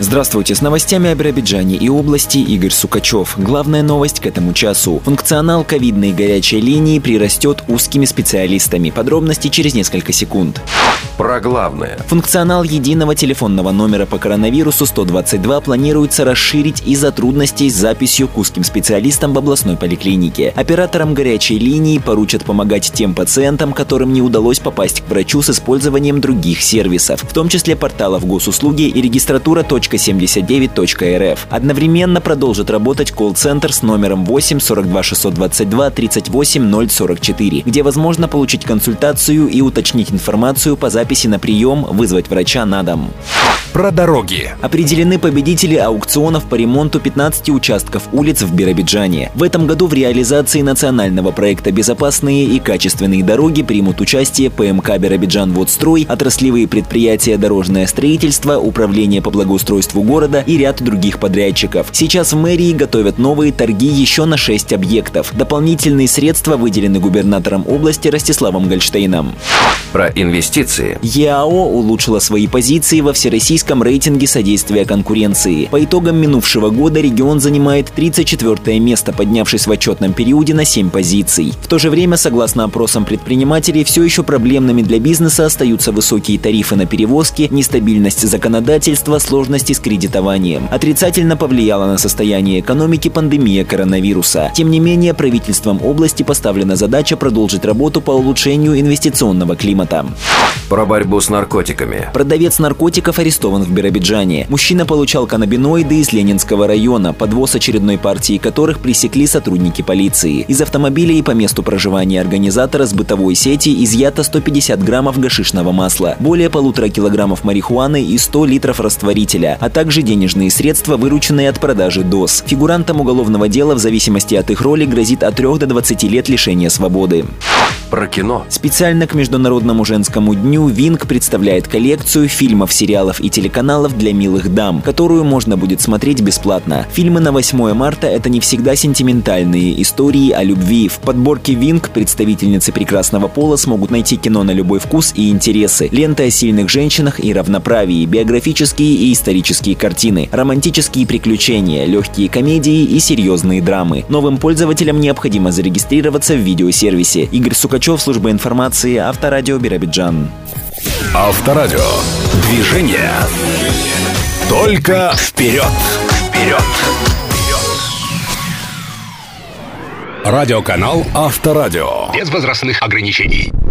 Здравствуйте, с новостями о Биробиджане и области Игорь Сукачев. Главная новость к этому часу. Функционал ковидной горячей линии прирастет узкими специалистами. Подробности через несколько секунд. Про главное. Функционал единого телефонного номера по коронавирусу 122 планируется расширить из-за трудностей с записью к узким специалистам в областной поликлинике. Операторам горячей линии поручат помогать тем пациентам, которым не удалось попасть к врачу с использованием других сервисов, в том числе порталов госуслуги и регистратура.79.рф. Одновременно продолжит работать колл-центр с номером 8 42 622 38 044, где возможно получить консультацию и уточнить информацию по записи на прием, вызвать врача на дом. Про дороги. Определены победители аукционов по ремонту 15 участков улиц в Биробиджане. В этом году в реализации национального проекта «Безопасные и качественные дороги» примут участие ПМК «Биробиджан-Водстрой», отраслевые предприятия «Дорожное строительство», Управление по благоустройству города и ряд других подрядчиков. Сейчас в мэрии готовят новые торги еще на 6 объектов. Дополнительные средства выделены губернатором области Ростиславом Гольштейном. Про инвестиции. ЕАО улучшила свои позиции во всероссийском рейтинге содействия конкуренции. По итогам минувшего года регион занимает 34-е место, поднявшись в отчетном периоде на 7 позиций. В то же время, согласно опросам предпринимателей, все еще проблемными для бизнеса остаются высокие тарифы на перевозки, нестабильность законодательства, сложности с кредитованием. Отрицательно повлияла на состояние экономики пандемия коронавируса. Тем не менее, правительством области поставлена задача продолжить работу по улучшению инвестиционного климата. Про борьбу с наркотиками. Продавец наркотиков арестован в Биробиджане. Мужчина получал каннабиноиды из Ленинского района, подвоз очередной партии которых пресекли сотрудники полиции. Из автомобиля и по месту проживания организатора с бытовой сети изъято 150 граммов гашишного масла, более 1,5 килограммов марихуаны и 100 литров растворителя, а также денежные средства, вырученные от продажи доз. Фигурантам уголовного дела в зависимости от их роли грозит от 3 до 20 лет лишения свободы. Про кино. Специально к Международному женскому дню Винк представляет коллекцию фильмов, сериалов и телеканалов для милых дам, которую можно будет смотреть бесплатно. Фильмы на 8 марта – это не всегда сентиментальные истории о любви. В подборке Винк представительницы прекрасного пола смогут найти кино на любой вкус и интересы, ленты о сильных женщинах и равноправии, биографические и исторические картины, романтические приключения, легкие комедии и серьезные драмы. Новым пользователям необходимо зарегистрироваться в видеосервисе. Игорь Сукачев, служба информации, Авторадио Биробиджан. Авторадио. Движение. Только вперед. Вперед. Радиоканал Авторадио. Без возрастных ограничений.